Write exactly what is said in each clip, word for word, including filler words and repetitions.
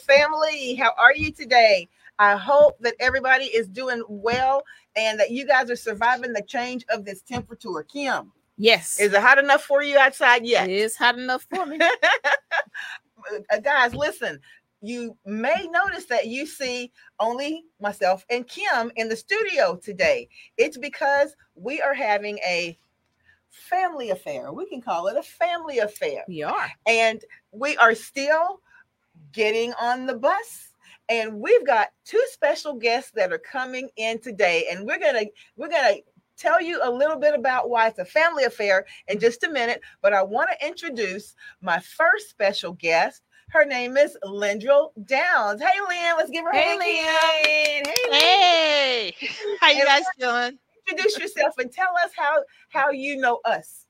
family. How are you today? I hope that everybody is doing well and that you guys are surviving the change of this temperature. Kim, Yes. is it hot enough for you outside yet? It is hot enough for me. uh, guys, listen. You may notice that you see only myself and Kim in the studio today. It's because we are having a family affair. We can call it a family affair. We are. And we are still getting on the bus. And we've got two special guests that are coming in today. And we're gonna we're gonna tell you a little bit about why it's a family affair in just a minute. But I want to introduce my first special guest. Her name is Lindrell Downs. Hey, Lynn, let's give her a Hey, hand. Lynn. Hey, Lynn. Hey, how you And guys doing? Introduce yourself and tell us how how you know us.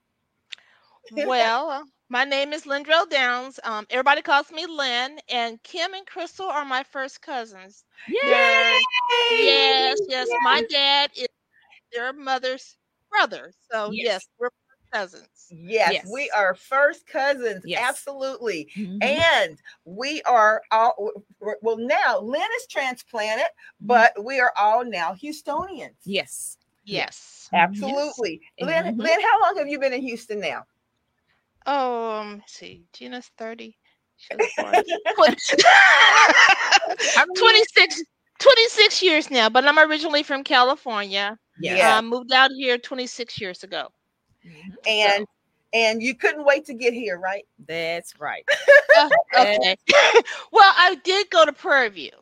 Well, my name is Lindrell Downs. Um, everybody calls me Lynn, and Kim and Crystal are my first cousins. Yay! They're, yes, Yay! yes. My dad is their mother's brother, so Yes. yes, we're cousins. Yes, Yes. we are first cousins. Yes. Absolutely. Mhm. And we are all, well, now Lynn is transplanted, but we are all now Houstonians. Yes. Yes. Absolutely. Yes. Lynn, Mhm. Lynn, how long have you been in Houston now? Oh, um, let's see, Gina's thirty. She was born twenty, How many years? twenty-six, twenty-six years now, but I'm originally from California. Yeah. Yeah. Um, moved out here twenty-six years ago. Mhm. And So, and you couldn't wait to get here, right? That's right. uh, okay. Well, I did go to Prairie View.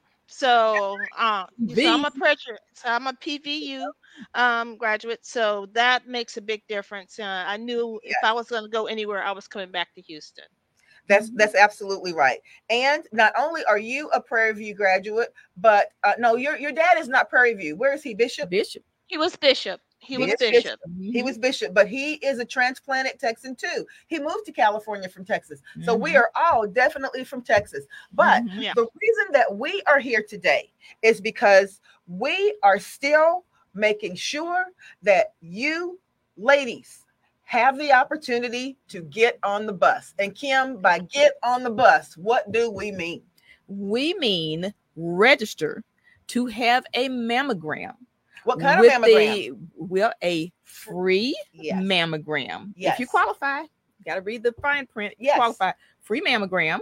So, uh, so I'm a preacher. So I'm a P V U um, graduate. So that makes a big difference. Uh, I knew if I was going to go anywhere, I was coming back to Houston. That's Mhm. that's absolutely right. And not only are you a Prairie View graduate, but uh, no, your your dad is not Prairie View. Where is he, Bishop? Bishop. He was Bishop. He He was is Bishop. He was Bishop, but he is a transplanted Texan too. He moved to California from Texas. So we Mhm. are all definitely from Texas. But Mhm. Yeah. the reason that we are here today is because we are still making sure that you ladies have the opportunity to get on the bus. And Kim, by get on the bus, what do we mean? We mean register to have a mammogram. What kind with of mammogram? the well a free Yes. mammogram. If you Yes. qualify, got to read the fine print. Yes. Qualify. Free mammogram,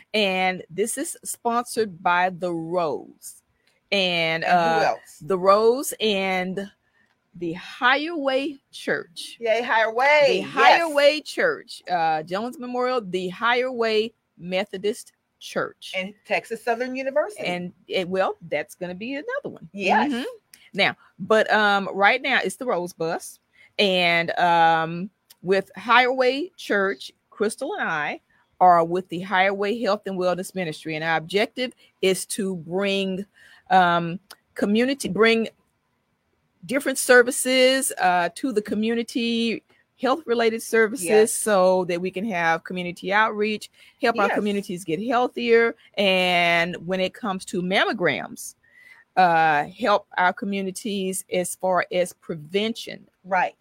and this is sponsored by the Rose, and, And who uh, else? the Rose and the Higher Way Church. Yay, Higher Way. The Higher Yes. Way Church, uh, Jones Memorial, the Higher Way Methodist Church, And Texas Southern University. and it, well, that's going to be another one. Yes. Mhm. Now, but um, right now it's the Rose Bus, and um, with Higher Way Church, Crystal and I are with the Higher Way Health and Wellness Ministry, and our objective is to bring um, community, bring different services uh, to the community, health related services, Yes. so that we can have community outreach, help our Yes. communities get healthier, and when it comes to mammograms, uh help our communities as far as prevention. Right.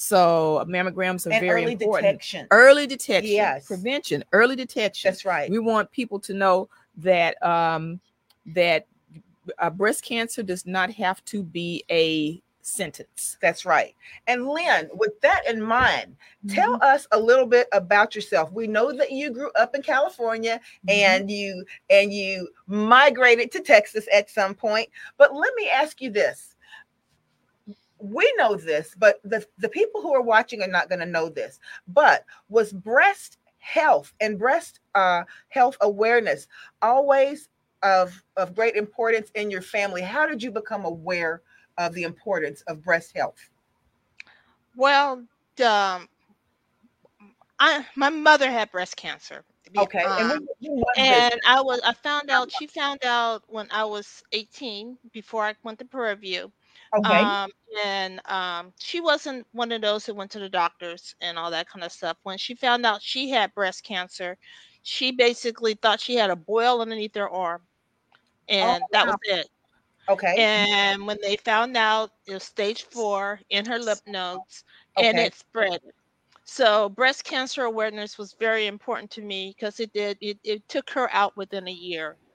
So mammograms are And very early important. detection. Early detection. Yes. Prevention, early detection. That's right. We want people to know that um that uh, breast cancer does not have to be a sentence. That's right. And Lynn, with that in mind, tell Mhm. us a little bit about yourself. We know that you grew up in California Mhm. and you and you migrated to Texas at some point. But let me ask you this. We know this, but the, the people who are watching are not going to know this. But was breast health and breast uh, health awareness always of, of great importance in your family? How did you become aware of the importance of breast health? Well, um, I my mother had breast cancer. Be- Okay. And when, Um, when was this? and I was I found out she found out when I was eighteen before I went to Prairie View. Okay. Um, and um, she wasn't one of those who went to the doctors and all that kind of stuff. When she found out she had breast cancer, she basically thought she had a boil underneath her arm, Oh, and that was wow. it. Okay. And when they found out it was stage four in her lymph nodes, and Okay. it spread. So breast cancer awareness was very important to me because it did it, it took her out within a year.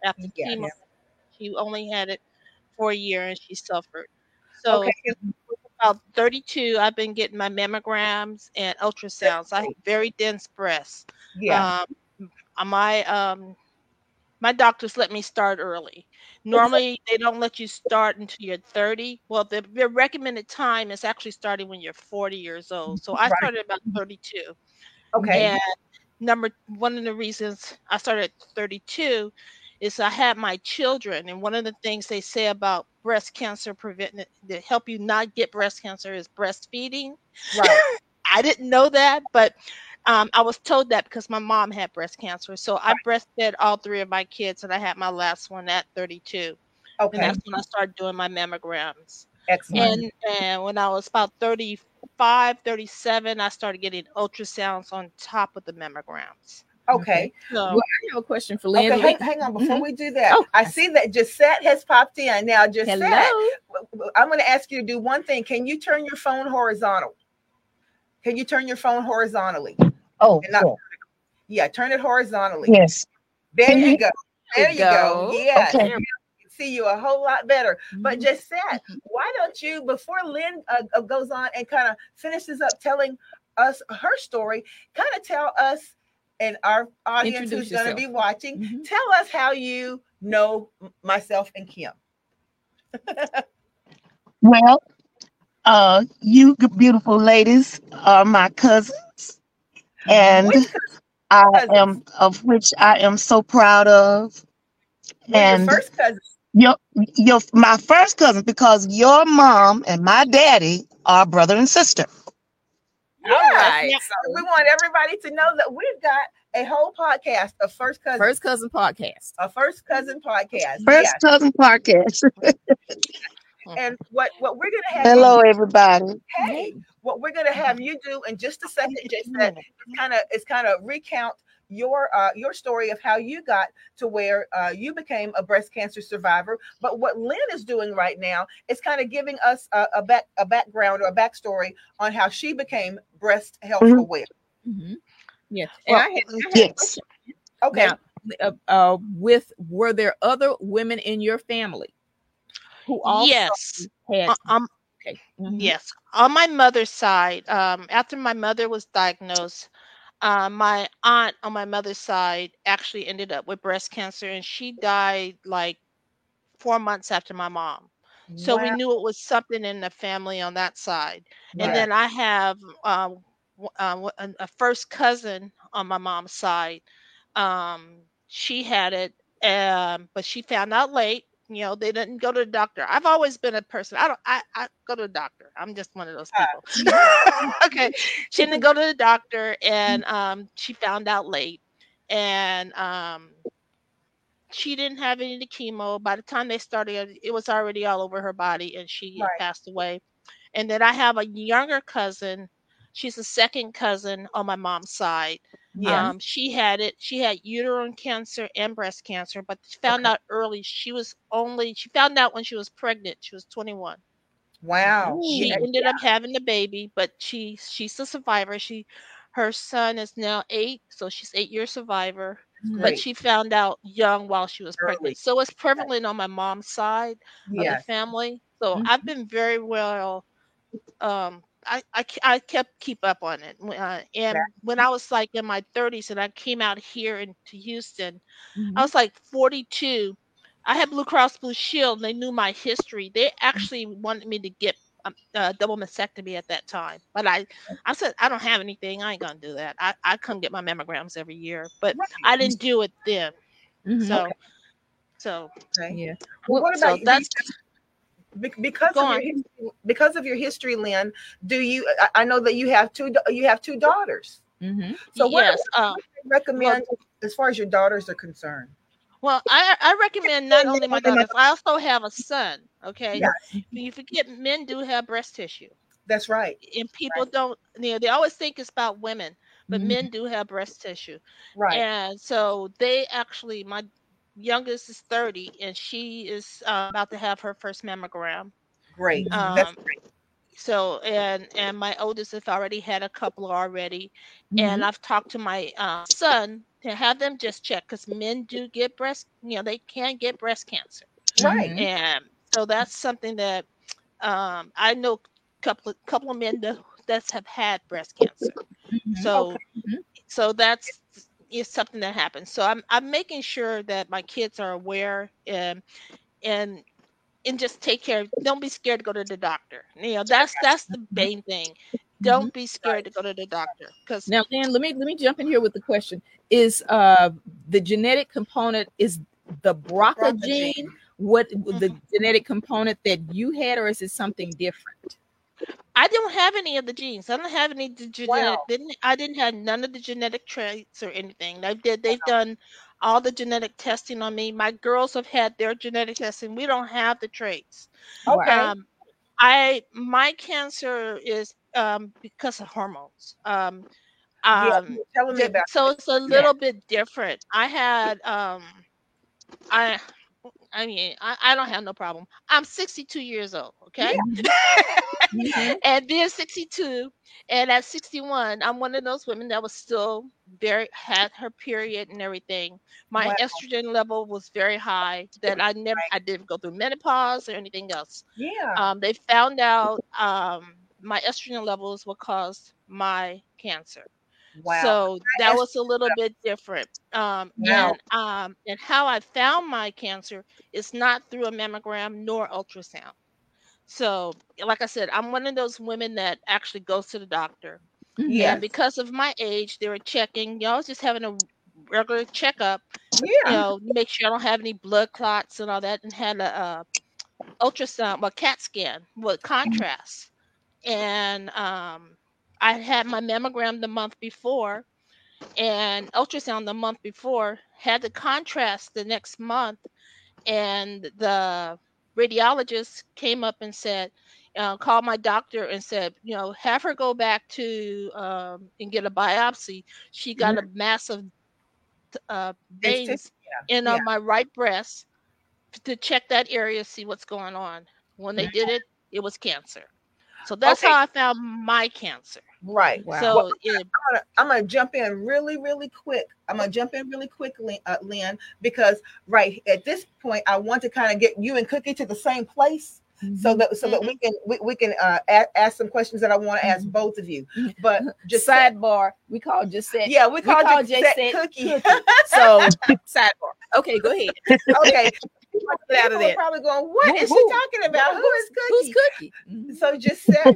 after Yeah. chemo. Yeah. She only had it for a year and she suffered. So Okay. since about thirty-two, I've been getting my mammograms and ultrasounds. I have very dense breasts. Yeah. Um, m- my um, my doctors let me start early. Exactly. Normally, they don't let you start until you're thirty. Well, the, the recommended time is actually starting when you're forty years old. So I Right. started about thirty-two. Okay. And number one of the reasons I started at thirty-two is I had my children. And one of the things they say about breast cancer prevention to help you not get breast cancer is breastfeeding. Right. I didn't know that, but um, I was told that because my mom had breast cancer. So I breastfed all three of my kids, and I had my last one at thirty-two. And Okay. that's when I started doing my mammograms. Excellent. And and when I was about thirty-five, thirty-seven, I started getting ultrasounds on top of the mammograms. Okay. So Well, I have a question for Lynn. Okay, hang, Lynn- hang on. Before Mhm. we do that, Oh, I see that Gisette has popped in. Now, Gisette, hello. w- w- I'm going to ask you to do one thing. Can you turn your phone horizontal? Can you turn your phone horizontally? Oh, And not, sure. yeah, turn it horizontally. Yes. There Can you you? go. There you go. Go. Yes. Okay. I can see you a whole lot better. But Mhm. Gisette, why don't you, before Lynn uh, uh, goes on and kind of finishes up telling us her story, kind of tell us and our audience Introduce who's going to yourself. be watching, Mhm. tell us how you know m- myself and Kim. Well, uh, you g- beautiful ladies are my cousins, and Which I cousins? am of which I am so proud of. We're your And first cousins. your your my first cousin because your mom and my daddy are brother and sister. All Yes. right. Now, So, we want everybody to know that we've got a whole podcast of first cousins. first cousin podcast. A first cousin podcast. First Yes. cousin podcast. And what what we're gonna have Hello, you everybody. hey, what we're gonna have you do in just a second, just that kind of is kind of recount your uh your story of how you got to where uh you became a breast cancer survivor. But what Lynn is doing right now is kind of giving us a, a back a background or a backstory on how she became breast health Mhm. aware. Mhm. Yeah. And well, I had, I had a Yes. question. Okay. Now, uh, uh, with were there other women in your family who also yes. had? Uh, um, Okay. Mhm. yes. On my mother's side, um, after my mother was diagnosed, uh, my aunt on my mother's side actually ended up with breast cancer, and she died like four months after my mom. So we Wow. knew it was something in the family on that side. And Yeah. then I have um, w- uh, w- a a first cousin on my mom's side. Um, she had it, um, but she found out late. You know, they didn't go to the doctor. I've always been a person. I don't. I, I go to the doctor. I'm just one of those people. Okay, she didn't go to the doctor, and um, she found out late, and um, she didn't have any of the chemo. By the time they started, it was already all over her body, and she had Right. passed away. And then I have a younger cousin. She's a second cousin on my mom's side. Yeah. Um, she had it. She had uterine cancer and breast cancer, but she found Okay. out early. She was only. She found out when she was pregnant. She was twenty-one. Wow. She Yeah. Ooh. ended up having the baby, but she she's a survivor. She her son is now eight, so she's eight year survivor. Mhm. But Great. she found out young while she was Early. pregnant. So it's prevalent on my mom's side of the Yes. family. So Mhm. I've been very well um I, I, ke- I kept keep up on it. Uh, and when I was like in my thirties and I came out here into Houston, I Mhm. was like forty-two. I had Blue Cross Blue Shield. And they knew my history. They actually wanted me to get um, a double mastectomy at that time. But I, I said, I don't have anything. I ain't going to do that. I, I come get my mammograms every year. But Right. I didn't do it then. Mhm. So, Okay. so, Okay. Yeah. Well, Well, what so about you? that's Be- because go of your on. history, because of your history, Lynn, do you? I I know that you have two. da- You have two daughters. mhm. So what, Yes. what Um, do you well, recommend as far as your daughters are concerned? Well, I I recommend not only my daughters. I also have a son. Okay, Yeah, you forget men do have breast tissue, that's right. and people don't. You know, they always think it's about women, but Mhm. men do have breast tissue, Right. and so they actually. My youngest is thirty, and she is uh, about to have her first mammogram. Great. Mhm. That's Um, great. So and and my oldest have already had a couple already, and Mhm. I've talked to my uh, son to have them just check because men do get breast, you know, they can get breast cancer, Right. Mhm. and so that's something that um, I know couple of couple of men that that have had breast cancer. Mhm. Okay. So Mhm. so that's is something that happens. So I'm I'm making sure that my kids are aware and and and just take care. Don't be scared to go to the doctor. You know, that's that's the Mhm. main thing. Mhm. Don't be scared Right. to go to the doctor because Now, then, let me let me jump in here with the question: Is uh the genetic component is the The B R C A B R C A gene gene. what the genetic component that you had, or is it something different? I don't have any of the genes. I don't have any of the genetic. Wow. Didn't I didn't have none of the genetic traits or anything. They did. They've done all the genetic testing on me. My girls have had their genetic testing. We don't have the traits. Right. Okay. Um, I my cancer is um because of hormones. Um, Yeah, you um, were telling me the, about so this. it's a Yeah. little bit different. I had um, I I mean I, I don't have no problem. I'm sixty-two years old. Okay. Yeah. Mhm. Mhm. And being sixty-two and at sixty-one, I'm one of those women that was still very had her period and everything. My Wow. estrogen level was very high that I never Right. I didn't go through menopause or anything else. Yeah. Um, they found out um, my estrogen levels what caused my cancer. Wow. So I that asked was a little bit different. Um, Wow. and um, and how I found my cancer is not through a mammogram nor ultrasound. So, like I said, I'm one of those women that actually goes to the doctor. And Mhm. Yes. because of my age, they were checking, you know, I was just having a regular checkup, you Yeah. know, make sure I don't have any blood clots and all that, and had a, uh ultrasound, well, CAT scan with contrast. And um, I had my mammogram the month before and ultrasound the month before, had the contrast the next month, and the radiologist came up and said, uh, called my doctor and said, you know, have her go back to um, and get a biopsy. She got a Mhm. massive uh, It's t- veins in yeah. uh, my right breast to check that area, see what's going on. When Yeah. they did it, it was cancer. So that's Okay. how I found my cancer. Right. Wow. Well, So it, I'm gonna, I'm gonna jump in really, really quick. I'm gonna jump in really quickly, uh, Lynn, because right at this point, I want to kind of get you and Cookie to the same place, so Mhm. that so that we mhm. can we, we can uh, a- ask some questions that I want to ask Mhm. both of you. But just Sidebar. We call just said yeah, we we called you call Jay set said Cookie. cookie. So sidebar. Okay, go ahead. Okay, people, Get out of people are there. probably going, "What Who is she who talking who about? Who who's is who's Cookie?" cookie? Mhm. So just set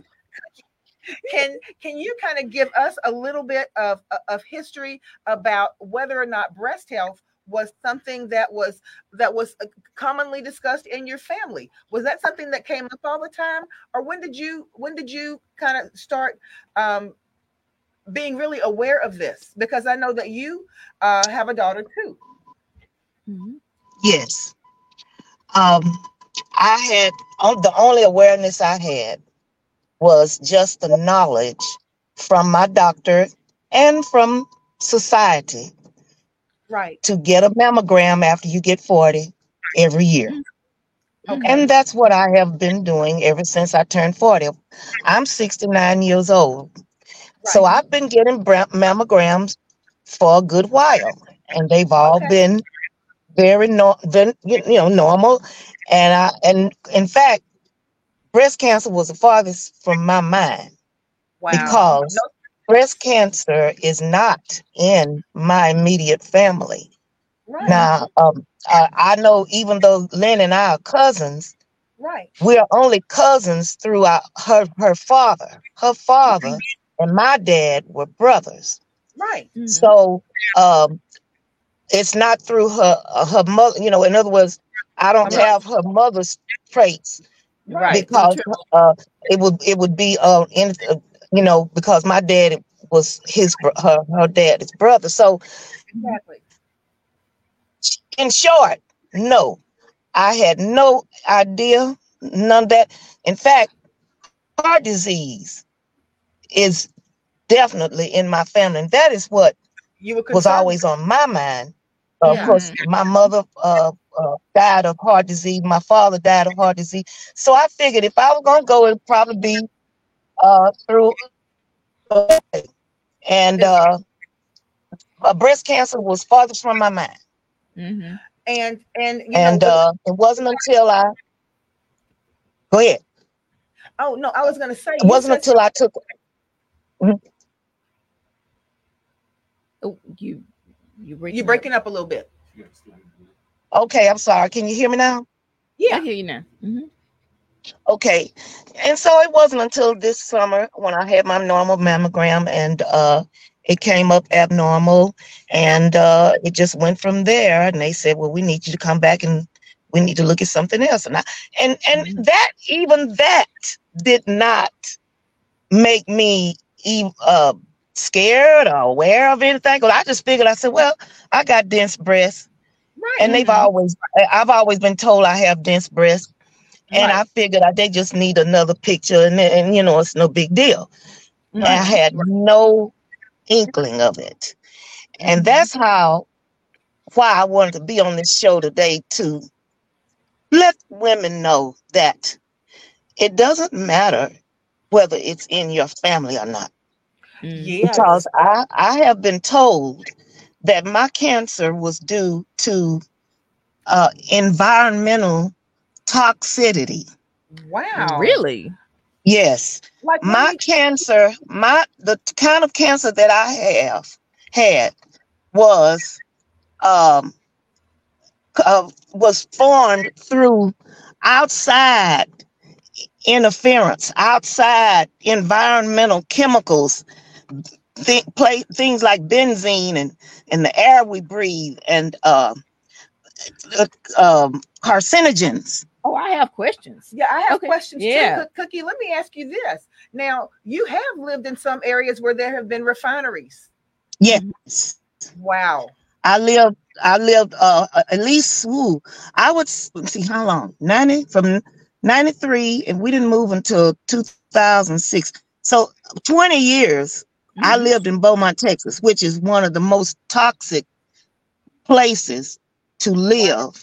can can you kind of give us a little bit of of history about whether or not breast health was something that was that was uh, commonly discussed in your family? Was that something that came up all the time, or when did you when did you kind of start um, being really aware of this? Because I know that you uh, have a daughter too. Mhm. Yes. Um, I had on the only awareness I had was just the knowledge from my doctor and from society Right. to get a mammogram after you get forty every year. Mhm. Okay. And Mhm. that's what I have been doing ever since I turned forty. I'm sixty-nine years old. So Right. I've been getting bra- mammograms for a good while, and they've all Okay. been very, no- very you you know, normal. And I, and in fact, breast cancer was the farthest from my mind Wow. Mhm. No. because breast cancer is not in my immediate family. Right. Mhm. Now, um, uh, I know even though Lynn and I are cousins, Right. we are only cousins through our, her her father. Her father and my dad were brothers. Right. Mhm. So um, it's not through her uh, her mother. You know, in other words, I don't Uh-huh. Yes. have her mother's traits Right. Right. because Maternal. uh, it would it would be uh, in uh, you know, because my dad was his bro- her her dad's brother. So Mhm. Exactly. in short, no, I had no idea, none of that. In fact, heart disease is definitely in my family, and that is what You were was concerned with always on my mind. Uh, of yeah. course, Mhm. my mother uh, uh, died of heart disease. My father died of heart disease. So I figured if I was gonna go, it'd probably be uh, through, and uh, uh, breast cancer was farthest from my mind. Mm-hmm. And and you And know, uh, it wasn't until I go ahead. oh no, I was going to say, It you wasn't said until I took. Oh, you you breaking you're breaking up a little bit. Okay, I'm sorry. Can you hear me now? Yeah, I Yeah. hear you now. Mm-hmm. Okay. And so it wasn't until this summer when I had my normal mammogram, and uh, it came up abnormal, and uh, it just went from there. And they said, well, we need you to come back and we need to look at something else. And I, and and Mhm. that even that did not make me e- uh, scared or aware of anything. 'Cause I just figured, I said, well, I got dense breasts, Right. and they've Mhm. always I've always been told I have dense breasts. And Right. I figured out they just need another picture, and, and you know, it's no big deal. And I Right. had no inkling of it. And Mhm. that's how, why I wanted to be on this show today, to let women know that it doesn't matter whether it's in your family or not. Mm. Yes. Because I, I have been told that my cancer was due to uh, environmental toxicity. Wow. Really? Yes, Like what do my you cancer, my the kind of cancer that I have had was um uh, was formed through outside interference, outside environmental chemicals, th- play, things like benzene and and the air we breathe, and uh, uh, um, carcinogens. Oh, I have questions. Yeah, I have Okay. questions too. Yeah. Cook- Cookie, let me ask you this. Now, you have lived in some areas where there have been refineries. Mhm. Yes. Wow. I lived, I lived uh, at least, ooh, I would s- see how long, ninety, from ninety-three, and we didn't move until two thousand six. So twenty years I Mhm. lived in Beaumont, Texas, which is one of the most toxic places to Wow. live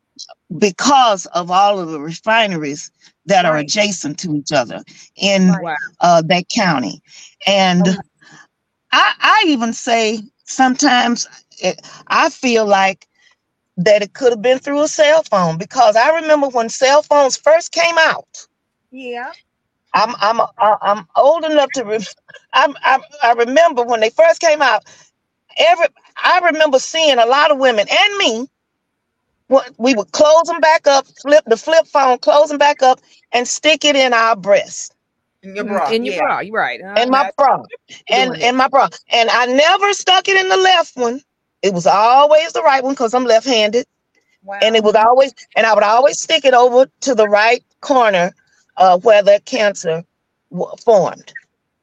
because of all of the refineries that are Right. adjacent to each other in Right. Wow. uh, that county. And Okay. I, I even say sometimes it, I feel like that it could have been through a cell phone, because I remember when cell phones first came out. Yeah. I'm I'm uh, I'm old enough to re- I'm, I'm I remember when they first came out. Every I remember seeing a lot of women and me. What we would close them back up, flip the flip phone, close them back up, and stick it in our breast, In your Mm, bra. in your Yeah. bra, you're right. Uh, in my not bra, and doing in it. my bra, and I never stuck it in the left one. It was always the right one because I'm left-handed. And it Wow. would Mhm. always, and I would always stick it over to the right corner uh, where the cancer w- formed.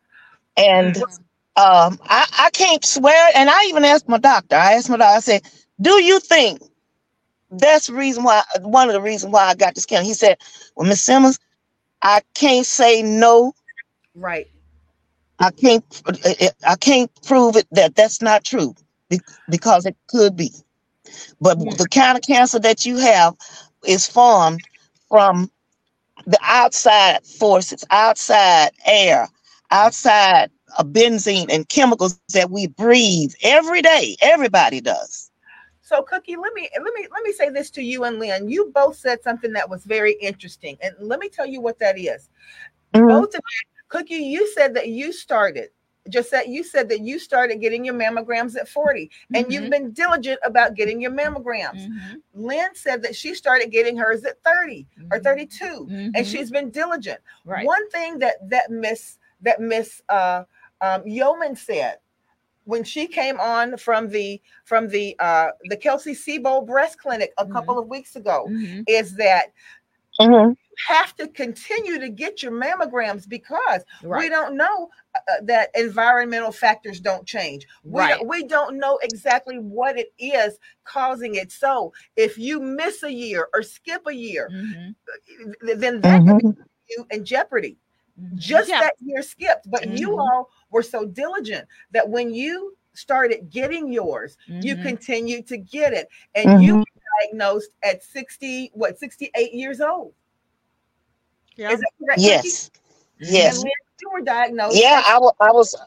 And Mm. um, I, I can't swear. And I even asked my doctor. I asked my doctor. I said, "Do you think that's the reason why? One of the reasons why I got this cancer?" He said, "Well, Miss Simmons, I can't say no. Right. I can't. I can't prove it that that's not true, be- because it could be. But Mm. the kind of cancer that you have is formed from the outside forces, outside air, outside uh, benzene and chemicals that we breathe every day. Everybody does." So, Cookie, let me let me let me say this to you and Lynn. You both said something that was very interesting, and let me tell you what that is. Mhm. Both of you, Cookie, you said that you started. Just that you said that you started getting your mammograms at forty, and you've Mhm. been diligent about getting your mammograms. Mhm. Lynn said that she started getting hers at thirty or Mhm. thirty-two, and Mhm. she's been diligent. Right. One thing that that Miss that Miss uh, um, Yeoman said when she came on from the from the uh, the Kelsey Sebo Breast Clinic a couple Mhm. of weeks ago Mhm. is that Mhm. have to continue to get your mammograms because we Right. don't know uh, that environmental factors don't change. We Right. don't, we don't know exactly what it is causing it. So if you miss a year or skip a year, Mhm. then that could be Mhm. you in jeopardy. Mhm. Just Yeah. that year skipped. But you Mhm. all were so diligent that when you started getting yours, you Mhm. continued to get it, and you Mhm. were diagnosed at sixty, what, sixty-eight years old. Yeah. Is that correct, Cookie? Yes. And Yes. Mhm. Lynn, You were diagnosed. Yeah, I wa- I was.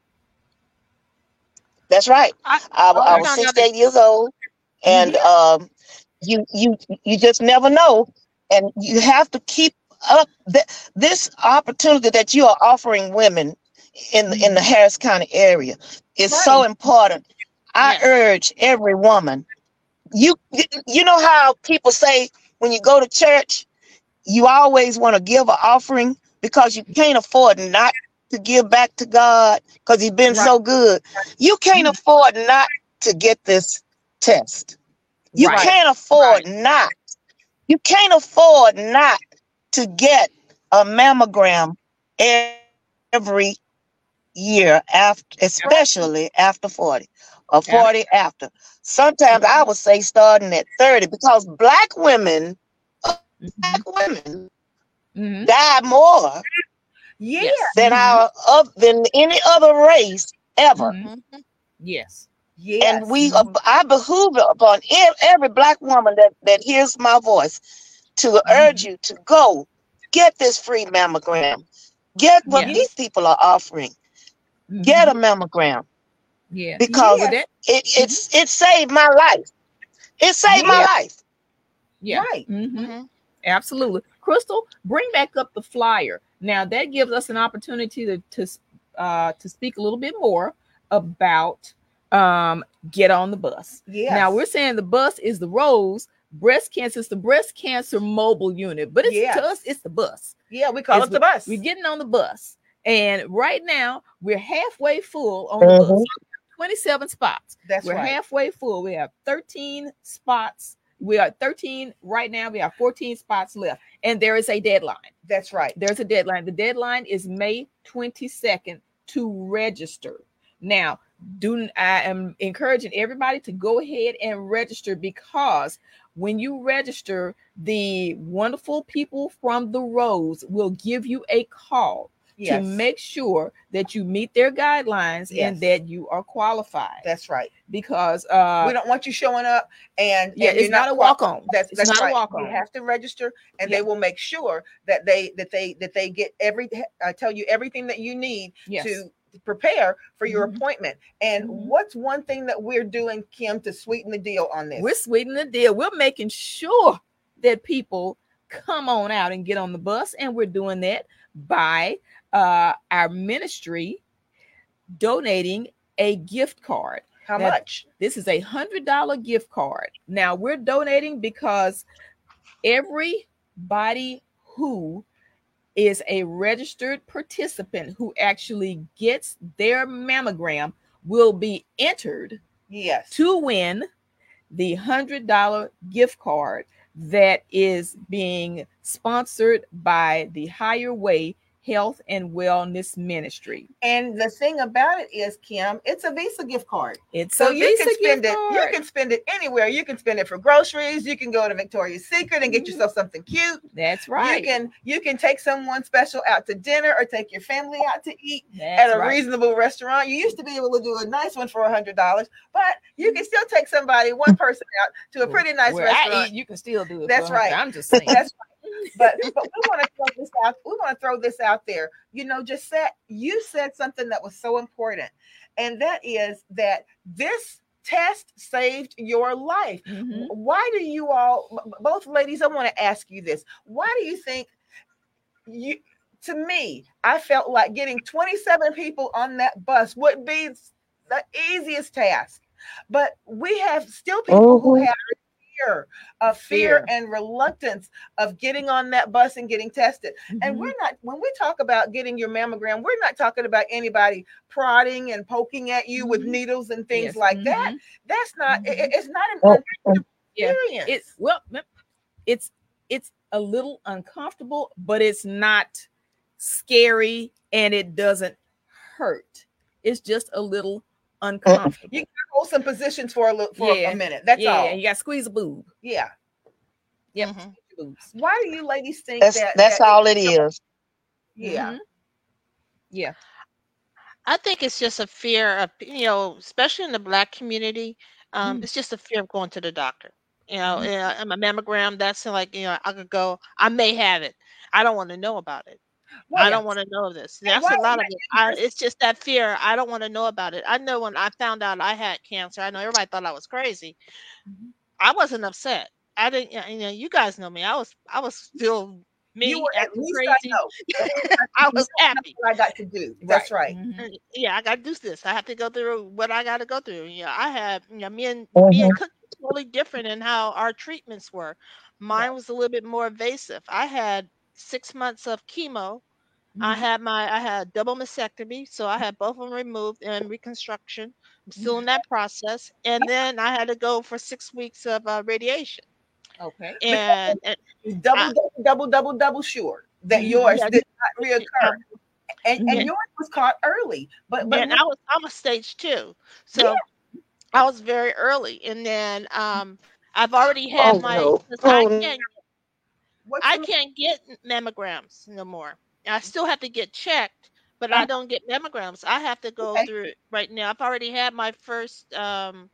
That's right. I, I, wa- I I was found out that. sixty-eight years old, Mhm. and um, you you you just never know, and you have to keep up th- this opportunity that you are offering women in the- in the Harris County area is so Right. important. I Yes. urge every woman. You you know how people say when you go to church, you always want to give an offering because you can't afford not to give back to God because He's been Right. so good. You can't afford not to get this test. You Right. can't afford not. You can't afford not to get a mammogram every year after, especially after forty or forty after. Sometimes I would say starting at thirty because black women, black women Mhm. die more Yeah. Yes. than Mhm. our of than any other race ever. Mhm. Mhm. Yes. Yes. And we, uh, I behoove it upon ev- every black woman that that hears my voice to urge you to go get this free mammogram. Get what Yes. these people are offering. Get a mammogram Yeah. because Well, Yes. that. it it's it saved my life. It saved my Yeah. life. Yeah. Right. Mm-hmm. Mhm. Absolutely. Crystal, bring back up the flyer. Now that gives us an opportunity to to uh to speak a little bit more about um get on the bus. Yes. Now we're saying the bus is the Rose breast cancer, it's the breast cancer mobile unit, but it's Yes. to us, it's the bus. Yeah, we call It's it the bus. We're getting on the bus. And right now we're halfway full on the bus. twenty-seven spots. That's We're right. halfway full. We have thirteen spots. We are thirteen right now. We have fourteen spots left. And there is a deadline. That's right. There's a deadline. The deadline is May twenty-second to register. Now, do I am encouraging everybody to go ahead and register because when you register, the wonderful people from the Rose will give you a call Yes. to make sure that you meet their guidelines Yes. and that you are qualified. That's right. Because uh we don't want you showing up and yeah, and it's you're not, a qual- walk on. That's It's that's not right. a walk You on. have to register, and Yeah. they will make sure that they that they that they get every uh, tell you everything that you need Yes. to prepare for your Mhm. appointment. And Mhm. what's one thing that we're doing, Kim, to sweeten the deal on this? We're sweetening the deal. We're making sure that people come on out and get on the bus, and we're doing that by uh, our ministry donating a gift card. How Now, much? This is a hundred dollar gift card. Now we're donating because everybody who is a registered participant who actually gets their mammogram will be entered Yes. to win the hundred dollar gift card that is being sponsored by the Higher Way Health and Wellness Ministry. And the thing about it is, Kim, it's a Visa gift card. It's So a you Visa can spend gift it. card. You can spend it anywhere. You can spend it for groceries. You can go to Victoria's Secret and get yourself something cute. That's right. You can you can take someone special out to dinner or take your family out to eat That's at a right. reasonable restaurant. You used to be able to do a nice one for a hundred dollars, but you can still take somebody, one person out to a pretty nice Where restaurant. I eat, you can still do it. That's for a hundred. right. I'm just saying. That's right. But but we want to throw this out. We want to throw this out there. You know, just said you said something that was so important, and that is that this test saved your life. Mhm. Why do you all, both ladies? I want to ask you this. Why do you think you? To me, I felt like getting twenty-seven people on that bus would be the easiest task, but we have still people who Mhm. have fear of fear, fear and reluctance of getting on that bus and getting tested. Mm-hmm. And we're not, when we talk about getting your mammogram, we're not talking about anybody prodding and poking at you mm-hmm. with needles and things yes. like mm-hmm. that. That's not, mm-hmm. it, it's not an uncomfortable yeah. experience. It's, well, it's, it's a little uncomfortable, but it's not scary and it doesn't hurt. It's just a little uncomfortable. You can hold some positions for a little for yeah. a minute. That's yeah, all. Yeah, you got to squeeze a boob. Yeah. Yeah. Mm-hmm. Why do you ladies think that's, that? That's that all it is. Yeah. Mm-hmm. Yeah. I think it's just a fear of, you know, especially in the Black community. Um, mm. It's just a fear of going to the doctor. You know, mm-hmm. uh, a mammogram. That's like, you know, I could go. I may have it. I don't want to know about it. Well, I yeah. don't want to know this. And That's why a lot of am it. I I, it's just that fear. I don't want to know about it. I know when I found out I had cancer, I know everybody thought I was crazy. Mhm. I wasn't upset. I didn't, yeah, you know, you guys know me. I was, I was still You me were, at acting least I crazy. know. At least I, I at was least I know happy. what I got to do. That's Right. right. Mhm. Uh, Yeah, I got to do this. I have to go through what I got to go through. Yeah, I had, you know, me and me Mhm. and Cookie was totally different in how our treatments were. Right. Mine was a little bit more invasive. I had six months of chemo. I Mhm. had my I had double mastectomy, so I had both of them removed and reconstruction. I'm still in Mhm. that process, and then I had to go for six weeks of uh, radiation. Okay. Because And, and it's double, I, double, double, double, double sure that Mhm. yours yeah, did not yeah, reoccur. um, And yeah, and Mhm. yours was caught early. But yeah, but and now I was I'm a stage two, Yeah. so I was very early, and then um, I've already had Oh my no. because I Oh can't what's I the can't get mammograms no more. I still have to get checked, but uh, I don't get mammograms. I have to go okay, through it right now. I've already had my first um,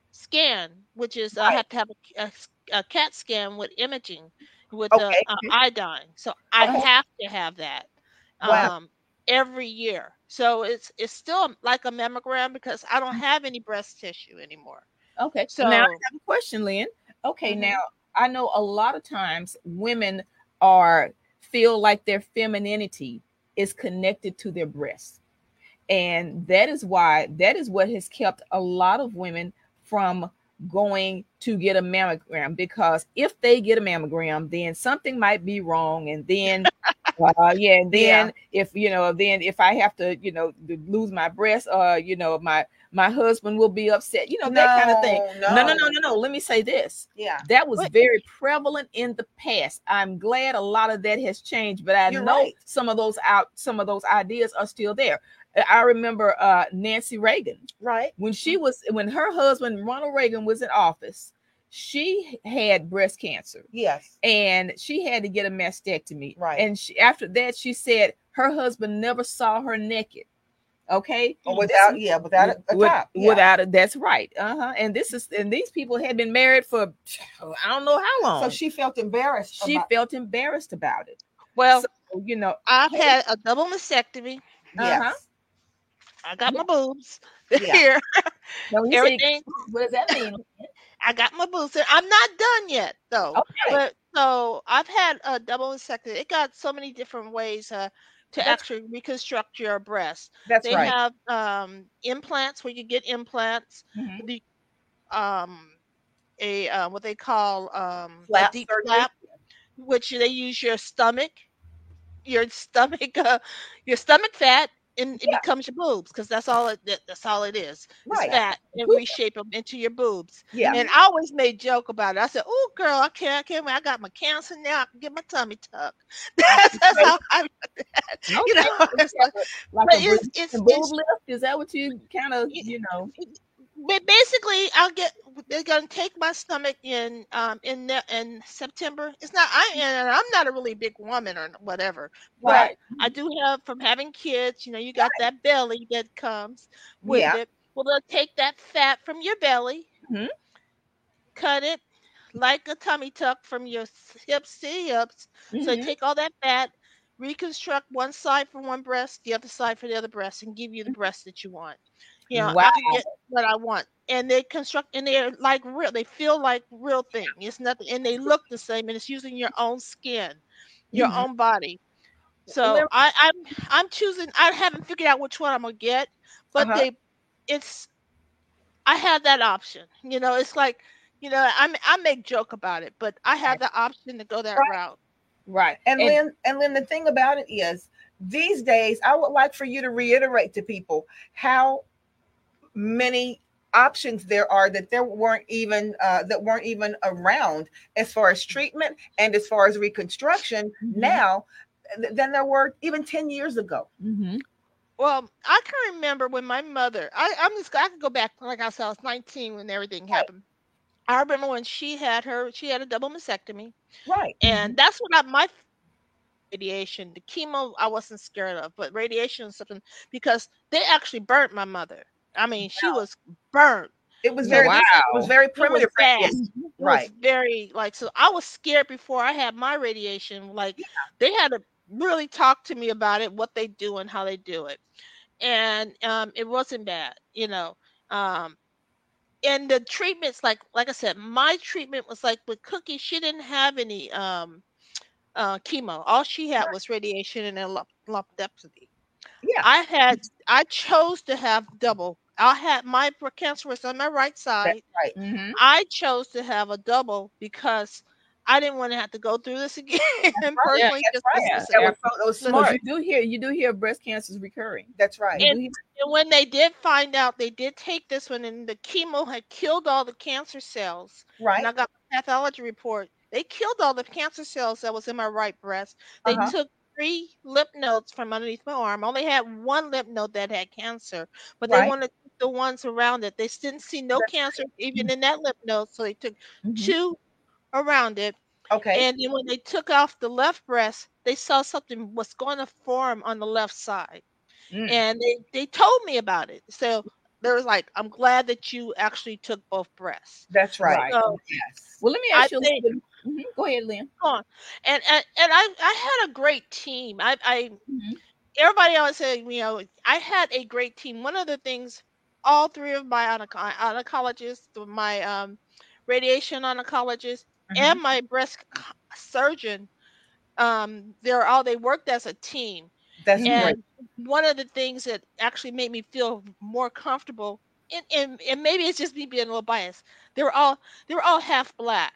scan, which is I right. have to have a, a s- a CAT scan with imaging with the Okay. uh, iodine. So I Okay. have to have that Wow. um, every year. So it's it's still like a mammogram because I don't have any breast tissue anymore. Okay. Now I So have a question, Lynn. Okay, now mhm. I know a lot of times women are feel like their femininity is connected to their breasts. And that is why that is what has kept a lot of women from going to get a mammogram, because if they get a mammogram, then something might be wrong. And then uh yeah, and Yeah. then if you know, then if I have to, you know, to lose my breast, uh, you know, my my husband will be upset, you know, that kind of thing. No, No, no, no, no. no, no. Let me say this. Yeah. That was What? very prevalent in the past. I'm glad a lot of that has changed, but I You're know right. some of those out, some of those ideas are still there. I remember uh, Nancy Reagan Right. when she was when her husband Ronald Reagan was in office. She had breast cancer Yes. and she had to get a mastectomy. Right. And she, after that, she said her husband never saw her naked. Okay, Or Mm. this without, yeah, without a, a with, top. Yeah. without it. That's right. Uh huh. And this is and these people had been married for I don't know how long. So she felt embarrassed She about felt embarrassed about it. Well, So you know, I've hey, had a double mastectomy. uh huh. yes. I got Yeah. my boobs Yeah. here. Now when you say, Everything. what does that mean? I got my boobs here. I'm not done yet though. Okay, But so I've had a double mastectomy. It got so many different ways uh, to That's actually reconstruct your breast. that's They mhm, right. have um, implants where you get implants. mhm, The um a uh, what they call um a Flap deep surgery. flap, which they use your stomach your stomach uh, your stomach fat and it Yeah. becomes your boobs because that's all it that, that's all it is. It's Right. fat and reshape them into your boobs. Yeah. And I always made joke about it. I said, "Oh, girl, I can't, I can't. wait. I got my cancer now. I can get my tummy tucked." That's, that's okay, how I, you know. okay. It's like, Like but a it's Brazilian it's boob it's lift? Is that what you kind of, y- you know? y- but basically, I'll get. They're gonna take my stomach in um in the, in September. It's not. I and I'm not a really big woman or whatever, but Right. I do have from having kids. You know, you got that belly that comes with Yeah. it. Well, they'll take that fat from your belly, Mhm, cut it like a tummy tuck from your s- hips to hips. So they mhm, take all that fat, reconstruct one side for one breast, the other side for the other breast, and give you the breast that you want. You know, wow. I can get what I want. And they construct and they're like real, they feel like real thing. It's nothing and they look the same and it's using your own skin, your Mhm. own body. So Lem- I, I'm I'm choosing I haven't figured out which one I'm gonna get, but Uh-huh. they it's I have that option. You know, it's like, you know, I I make joke about it, but I have Right. the option to go that Right. route. Right. And And Lynn, and Lynn, the thing about it is, these days, I would like for you to reiterate to people how many options there are that there weren't even uh, that weren't even around as far as treatment and as far as reconstruction mhm, now th- than there were even ten years ago. mhm, Well, I can remember when my mother, I, I'm just, I can go back, like I said, I was nineteen when everything Right. happened. I remember when she had her, she had a double mastectomy, Right. and mhm, that's what I, my radiation, the chemo, I wasn't scared of, but radiation and something, because they actually burnt my mother. I mean, she was burnt. It was So very this, it was wow. very it was primitive bad. radiation. It was Right. very like so I was scared before I had my radiation. Like they had to really talk to me about it, what they do and how they do it. And um, it wasn't bad, you know. Um, and the treatments, like like I said, my treatment was like with Cookie. She didn't have any um, uh, chemo. All she had was radiation and a lump, lumpectomy. Yeah. I had I chose to have double. I had my cancer was on my right That's side. right. Mm-hmm. I chose to have a double because I didn't want to have to go through this again Yeah, personally. That's Just right. listen, yeah. That was, listen, so- that was listen. Because smart. you do hear you do hear breast cancer is recurring. That's right. You And, do hear, and when they did find out, they did take this one, and the chemo had killed all the cancer cells. Right. And I got my pathology report. They killed all the cancer cells that was in my right breast. They Uh-huh. took three lymph nodes from underneath my arm. I only had one lymph node that had cancer, but they Right. wanted to take the ones around it. They didn't see no That's cancer even in that lymph node, so they took Mhm. two around it. Okay. And then when they took off the left breast, they saw something was going to form on the left side. Mm. And they, they told me about it. So they was like, I'm glad that you actually took both breasts. That's right. Right. So Yes. Well, let me I ask you a think little bit. Mhm. Go ahead, Lynn. on. And, and and I I had a great team. I I Mhm. everybody always said, you know, I had a great team. One of the things, all three of my onco- oncologists, my um radiation oncologist, Mhm. and my breast c- surgeon, um, they're all they worked as a team. That's Mhm. great. And one of the things that actually made me feel more comfortable, and, and, and maybe it's just me being a little biased, they were all they were all half black.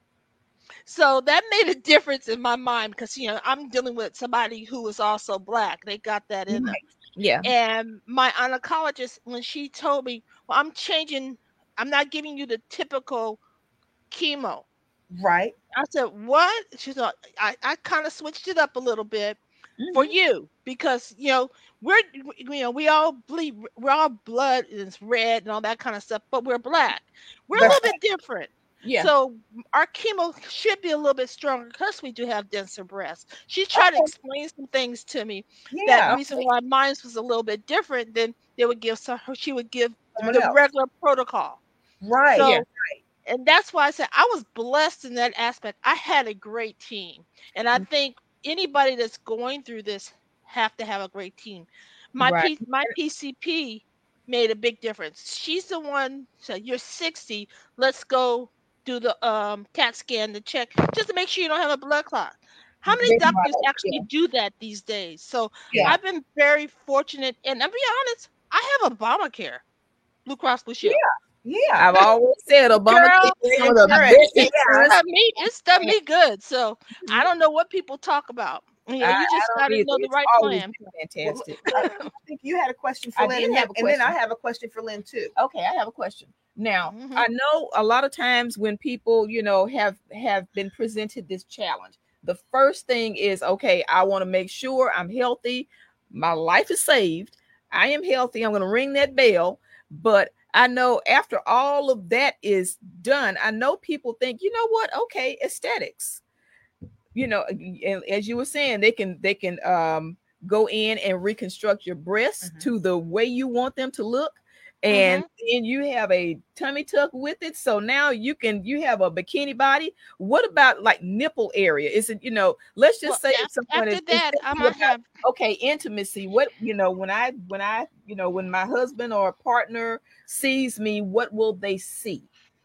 So that made a difference in my mind because you know I'm dealing with somebody who is also black. They got that in them. Right. Yeah. And my oncologist, when she told me, well, I'm changing, I'm not giving you the typical chemo. Right. I said, what? She thought I, I kind of switched it up a little bit for Mhm. you because you know we're you know we all bleed, we're all blood is red and all that kind of stuff, but we're black. We're a That's little bit different. Yeah. So our chemo should be a little bit stronger because we do have denser breasts. She tried to okay. explain some things to me that Yeah. reason why mine was a little bit different than they would give some she would give Someone the else. regular protocol. Right. Yeah. So and that's why I said I was blessed in that aspect. I had a great team. And I Mm. think anybody that's going through this have to have a great team. My Right. P, my P C P made a big difference. She's the one said, you're sixty, let's go do the um CAT scan to check just to make sure you don't have a blood clot. How many Very doctors much. actually Yeah. do that these days? So Yeah. I've been very fortunate, and I'll be honest, I have Obamacare, Blue Cross Blue Shield. Yeah. I've always said Obama Girl, is Great some of the insurance. best Yeah. it's insurance. done me it's done And me good. So I don't know what people talk about. You know, I, you I just don't gotta either. know the It's right always plan. been Well, fantastic. I, I think you had a question for I Lynn, did and, have a then, and then I question. have a question for Lynn too. Okay, I have a question. Now, Mhm. I know a lot of times when people, you know, have have been presented this challenge, the first thing is, okay, I want to make sure I'm healthy, my life is saved, I am healthy, I'm going to ring that bell. But I know after all of that is done, I know people think, you know what? Okay, aesthetics. You know, and as you were saying, they can they can um go in and reconstruct your breasts Mhm. to the way you want them to look, and Mhm. then you have a tummy tuck with it, so now you can you have a bikini body. What about like nipple area? Is it, you know, let's Well, just say if af- someone after is, is that, I'm thinking gonna about, have okay, intimacy, what, you know, when i when i you know, when my husband or partner sees me, what will they see?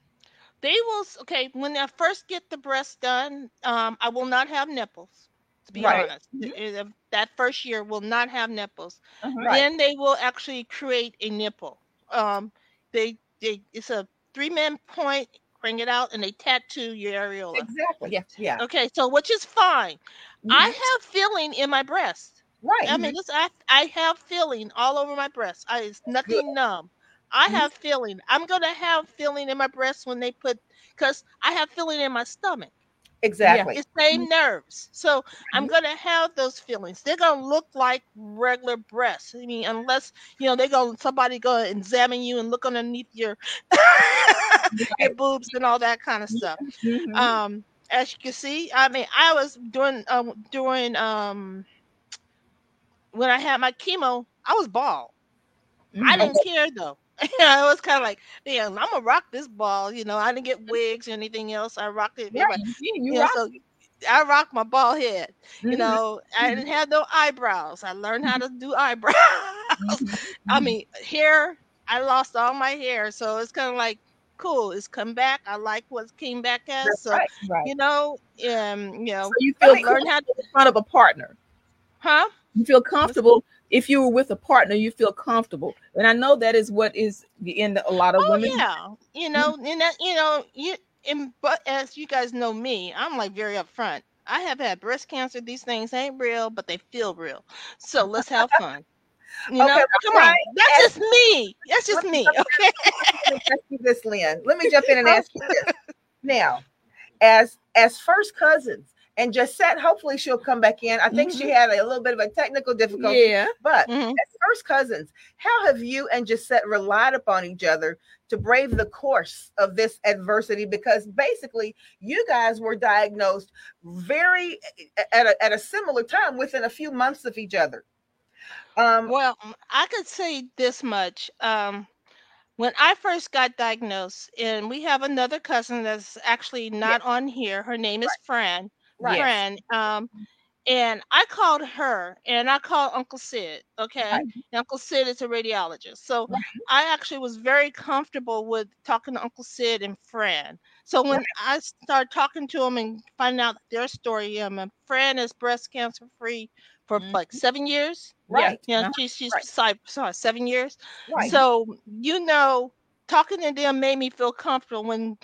they will s- okay when I first get the breast done. Um, I will not have nipples. To be Right. Okay. honest, Mhm. Th- uh, that first year will not have nipples. Uh-huh. Right. Then they will actually create a nipple. Um, they they it's a three man point. Bring it out and they tattoo your areola. Exactly. Yeah. Yeah. Okay, so which is fine. I Mhm. have feeling in my breast. Right. I mean, Mhm. this I I have feeling all over my breast. I it's Good. nothing numb. I Mhm. have feeling. I'm gonna have feeling in my breast when they put because I have feeling in my stomach. Yeah. Exactly. It's Mhm. same nerves. So I'm Mhm. gonna have those feelings. They're gonna look like regular breasts. I mean, unless you know they're gonna somebody gonna examine you and look underneath your your Right. boobs and all that kind of stuff. Mhm. Um, as you can see, I mean, I was doing um during um when I had my chemo, I was bald. I Mhm. didn't care though. I was kind of like, man, I'm gonna rock this ball. You know, I didn't get wigs or anything else. I rocked it. Right. Everybody, You, you you know, rock so it. I rock my bald head. You Mhm. know, I didn't have no eyebrows. I learned how to do eyebrows. Mhm. I Mhm. mean, hair. I lost all my hair, so it's kind of like cool. It's come back. I like what came back as. That's So right. Right. you know, um, you So know, you Let feel I me learned how to, comfortable in front of a partner. huh? You feel What's comfortable if you were with a partner. You feel comfortable, and I know that is what is in a lot of Oh women. yeah, you know, and that you know, you and but as you guys know me, I'm like very upfront. I have had breast cancer. These things ain't real, but they feel real. So let's have fun. You okay. know, come Let on. me That's ask, just me. That's let just me me. Okay. jump in and ask you this, Lynn. Let me jump in and ask you this. Now, as as first cousins, and Jessette, hopefully she'll come back in. I think she Mhm. had a little bit of a technical difficulty, Yeah. but hmm as first cousins, how have you and Jessette relied upon each other to brave the course of this adversity? Because basically, you guys were diagnosed very at a, at a similar time, within a few months of each other. Um, Well, mm, I could say this much. Um, when I first got diagnosed, and we have another cousin that's actually yeah, not on here. Her name is Fran. right, Yes. Fran. Um, And I called her and I called Uncle Sid. Okay. right, Mhm. And Uncle Sid is a radiologist. So right, I actually was very comfortable with talking to Uncle Sid and Fran. So when right, I started talking to them and finding out their story, um, and Fran is breast cancer free for Mhm. like seven years. Yes. right, You know, Uh-huh. she, she's right, sorry, sorry, seven years. right, Mhm. So, you know, talking to them made me feel comfortable when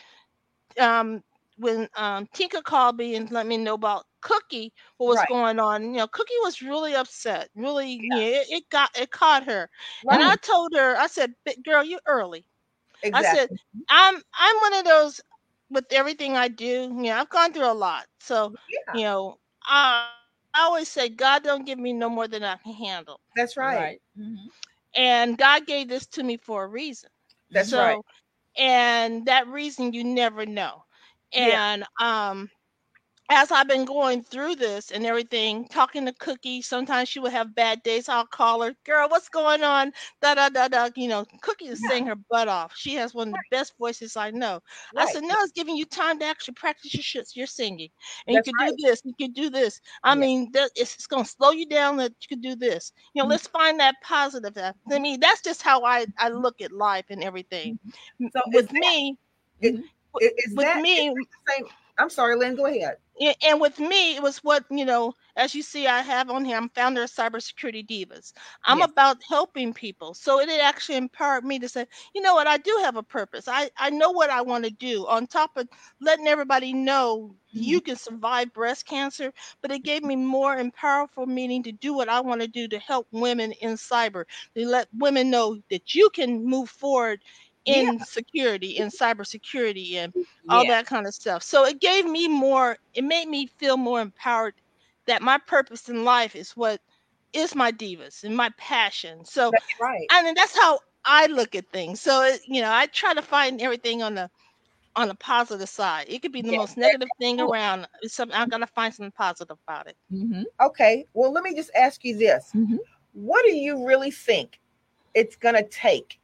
um when um Tinka called me and let me know about Cookie, what was right, going on. You know, Cookie was really upset. Really, yeah, it, it got it caught her. And right, I told her, I said, "Big girl, you early." I said, exactly. I'm I'm one of those with everything I do. You know, I've gone through a lot. So, Yeah, you know, I, I always say, God don't give me no more than I can handle. that's right. Right. Mhm. And God gave this to me for a reason. That's Mhm. right. So, and that reason you never know. Yeah, And um as I've been going through this and everything, talking to Cookie, sometimes she would have bad days. I'll call her, girl, what's going on? Da da da da. You know, Cookie is yeah, singing her butt off. She has one of the best voices I know. I right. said, no, it's giving you time to actually practice your shit, your singing, and you That's could do right. this, you could do this. I Yeah, mean, that, it's, it's going to slow you down that you could do this. You know, Mhm. let's find that positive. uh, I mean, that's just how I I look at life and everything. Mhm. M- so is With that me, it, Mhm. w- it is with that is me. that the same? I'm sorry, Lynn, go ahead. Yeah, and with me, it was what, you know, as you see, I have on here, I'm founder of Cybersecurity Divas. I'm Yes. about helping people. So it had actually empowered me to say, you know what, I do have a purpose. I, I know what I want to do. On top of letting everybody know Mhm. you can survive breast cancer, but it gave me more and powerful meaning to do what I want to do to help women in cyber, to let women know that you can move forward Yeah, in security, in cybersecurity, and all Yeah. that kind of stuff. So it gave me more, it made me feel more empowered that my purpose in life is what is my divas and my passion. So, that's right. and then that's how I look at things. So, it, you know, I try to find everything on the on the positive side. It could be the Yeah, most negative thing absolutely. around. It's something I gotta find something positive about it. Mhm. Okay, well, let me just ask you this: Mhm. what do you really think it's gonna take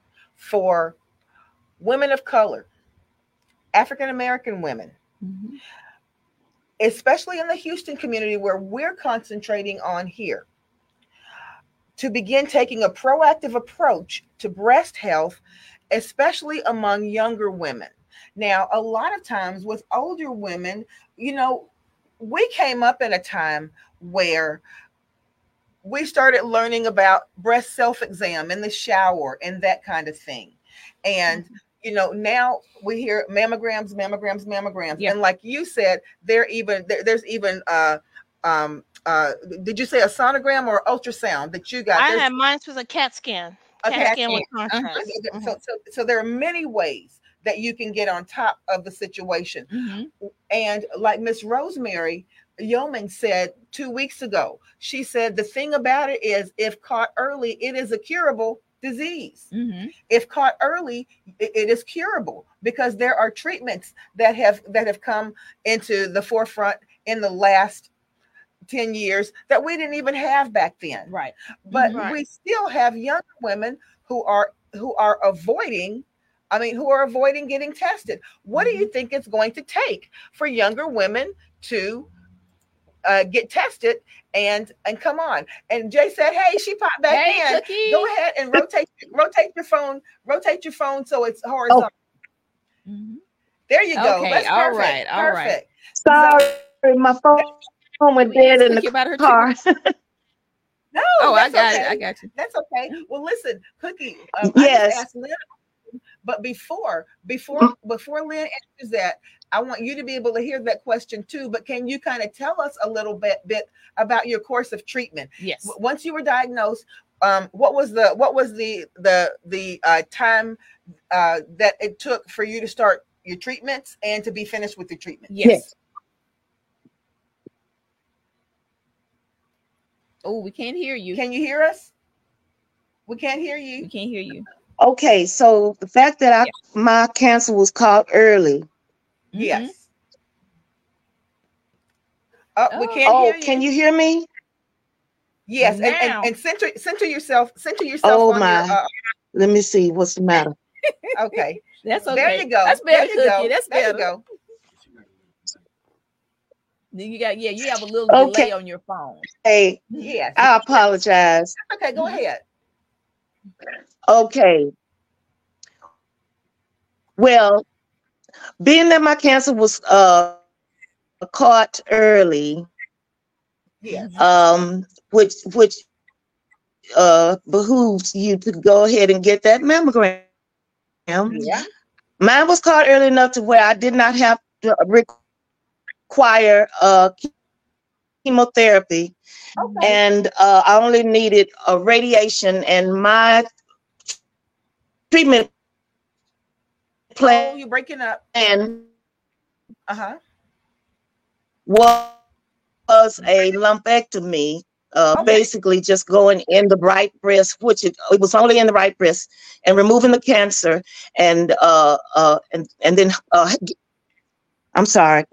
for women of color, African American women, Mhm. especially in the Houston community where we're concentrating on here, to begin taking a proactive approach to breast health, especially among younger women? Now, a lot of times with older women, you know, we came up in a time where we started learning about breast self exam in the shower and that kind of thing. And, Mhm. you know, now we hear mammograms, mammograms, mammograms. Yeah. And like you said, there even there, there's even uh um uh did you say a sonogram or ultrasound that you got? I There's had mine was a CAT scan, a CAT Cat cat scan scan. with Uh-huh. contrast. so, Mhm. so so there are many ways that you can get on top of the situation. Mhm. And like Miss Rosemary Yeoman said two weeks ago, she said the thing about it is, if caught early, it is a curable disease. Mhm. If caught early, it, it is curable, because there are treatments that have that have come into the forefront in the last ten years that we didn't even have back then. Right. But Mhm. Right. we still have young women who are who are avoiding I mean, who are avoiding getting tested. What do you think it's going to take for younger women to uh, get tested and and come on? And Jay said, "Hey, she popped back Hey, in. Cookie. Go ahead and rotate rotate your phone. Rotate your phone so it's horizontal. Oh. Mm-hmm. There you go. Okay, That's all perfect. right, all perfect. right. Sorry, my phone went dead in the about her car. No, oh, I that's got okay. it. I got you. That's okay. Well, listen, Cookie. Um, I Yes. just asked Lynn, but before before before Lynn answers that, I want you to be able to hear that question too. But can you kind of tell us a little bit bit about your course of treatment? Yes. W- Once you were diagnosed, um, what was the what was the the the uh, time uh, that it took for you to start your treatments and to be finished with your treatment? Yes. Yes. Oh, we can't hear you. Can you hear us? We can't hear you. We can't hear you. Okay, so the fact that I Yeah. my cancer was caught early. Yes. Uh, we Oh. can't Oh, hear you. can you hear me? Yes, and, and Now. and center center yourself center yourself Oh on my. your. Uh, Let me see what's the matter. okay, That's okay. there you go. That's there better, you Cookie. go. That's there better. you go. You got yeah. You have a little Okay. delay on your phone. Hey, Yes. I apologize. Okay, go ahead. Okay. Well, being that my cancer was uh caught early, Yes. um, which which uh behooves you to go ahead and get that mammogram. Yeah. Mine was caught early enough to where I did not have to require uh chemotherapy, Okay. and uh, I only needed a radiation, and my treatment Oh, plan you're breaking up. Uh huh. was a lumpectomy, uh, Okay. basically just going in the right breast, which it, it was only in the right breast, and removing the cancer, and uh, uh, and and then uh, I'm sorry,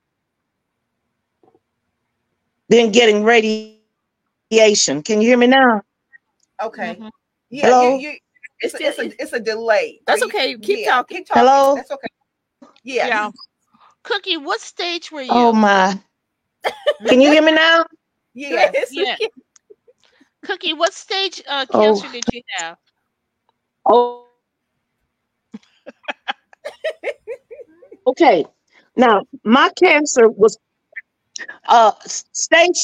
then getting radiation. Can you hear me now? Okay. Mhm. Yeah. Hello? You. You. It's It's a, it's still- a it's a delay. That's Are you- okay. Keep yeah, talking. Keep talking. Hello? That's okay. Yes. Yeah. Cookie, what stage were you? Oh my! Can you hear me now? Yes. Yes, we Yeah. can. Cookie, what stage uh, Oh. cancer did you have? Oh. Okay. Now my cancer was uh stage.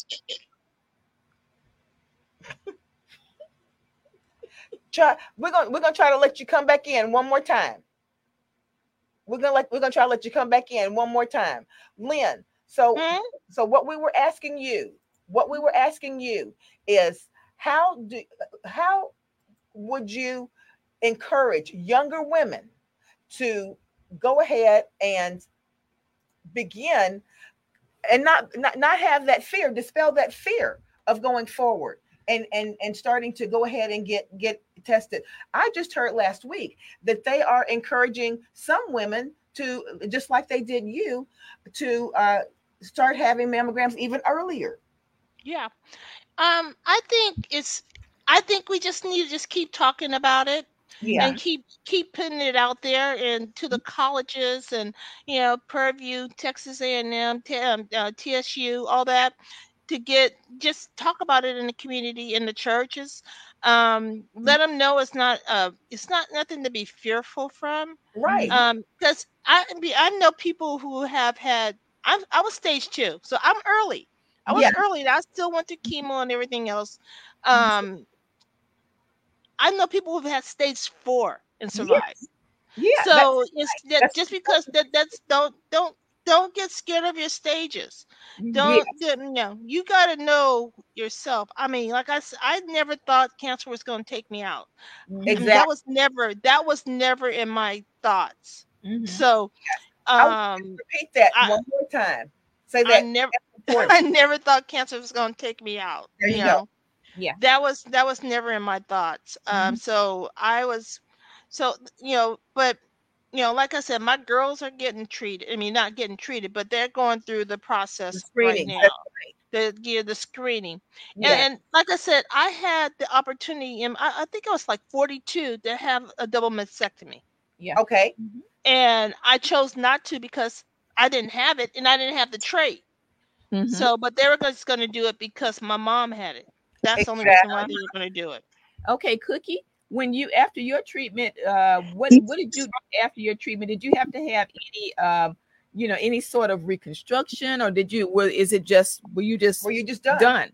Try. We're gonna we're gonna try to let you come back in one more time. We're gonna let we're gonna try to let you come back in one more time, Lynn. So Hmm? so what we were asking you, what we were asking you is how do how would you encourage younger women to go ahead and begin and not not, not have that fear, dispel that fear of going forward and and and starting to go ahead and get get tested. I just heard last week that they are encouraging some women to, just like they did you, to uh, start having mammograms even earlier. Yeah. Um, I think it's I think we just need to just keep talking about it Yeah. and keep keep putting it out there and to the colleges and you know Purdue, Texas A and M, T, um, uh, T S U, all that to get just talk about it in the community in the churches. Um, let them know it's not uh it's not nothing to be fearful from. Right. Um, because I I mean, I know people who have had I'm I was stage two, so I'm early. I was Yeah. early. and I still went to chemo and everything else. Um, I know people who've had stage four and survived. Yes. Yeah. That, So it's that that's just because that that's don't don't don't get scared of your stages. yeah. Don't get- you know you got to know yourself. I mean, like I said, I never thought cancer was going to take me out. I mean, Exactly. that was never that was never in my thoughts. Mhm. So I want um, to repeat that I one more time. Say I that. never important. I never thought cancer was going to take me out. There you You go. know. Yeah. that was that was never in my thoughts. Um, Mhm. so I was, so you know, but you know, like I said, my girls are getting treated. I mean, not getting treated, but they're going through the The process right screening. now. That's The yeah, the screening, and, Yeah. and like I said, I had the opportunity. In, I, I think I was like forty-two to have a double mastectomy. Yeah. Okay. Mhm. And I chose not to because I didn't have it and I didn't have the trait. Mhm. So, but they were just going to do it because my mom had it. That's the only Exactly. reason why they were going to do it. Okay, Cookie. When you after your treatment, uh, what what did you do after your treatment? Did you have to have any, um, you know, any sort of reconstruction, or did you? Well, is it just were you just Were you just done? done?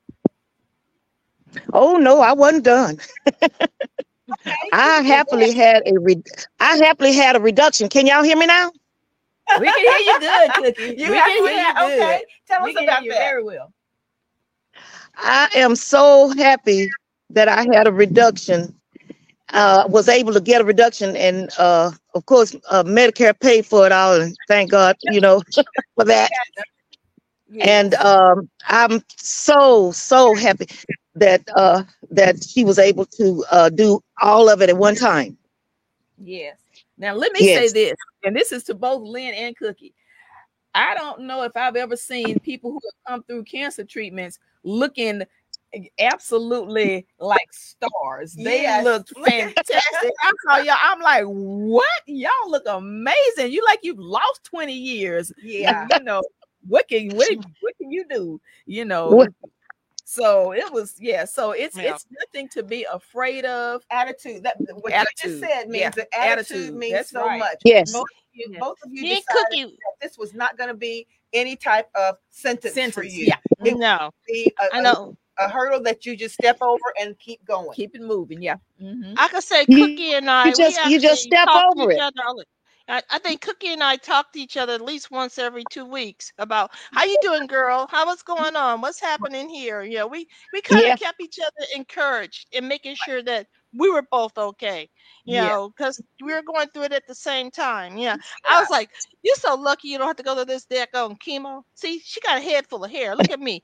Oh no, I wasn't done. Okay. I happily had a re- I happily had a reduction. Can y'all hear me now? We can hear you good, Cookie. You we have can to hear you have- good. okay. Tell we us can about hear you that. very well. I am so happy that I had a reduction. Uh, was able to get a reduction, and uh, of course, uh, Medicare paid for it all, and thank God, you know, for that. Yes. And um, I'm so so happy that uh, that she was able to uh, do all of it at one time. Yes. Now let me say Yes. this, and this is to both Lynn and Cookie. I don't know if I've ever seen people who have come through cancer treatments looking absolutely like stars. They Yes. looked fantastic. I saw y'all. I'm like, what? Y'all look amazing. You like you've lost twenty years. Yeah. You know, what can what, what can you do? You know. What- So it was, yeah. So it's Yeah. it's nothing to be afraid of. Attitude. That what you Attitude. just said means Yeah. that attitude, Attitude. means That's so right. much. Yes. Both of you, Yes. both of you Me and decided Cookie, that this was not going to be any type of sentence, for Sentence. you. Yeah. It would no, be a, I a, know. a hurdle that you just step over and keep going. Keep it moving. Yeah. Mhm. I could say You- Cookie and I, You just we you just actually step talk to over each it. other. all the- I, I think Cookie and I talk to each other at least once every two weeks about how you doing, girl? How what's going on? What's happening here? You know, we we kind of Yeah. kept each other encouraged and making sure that we were both okay. You Yeah. know, because we were going through it at the same time. Yeah, I was like, you're so lucky you don't have to go to this daggone chemo. See, she got a head full of hair. Look at me.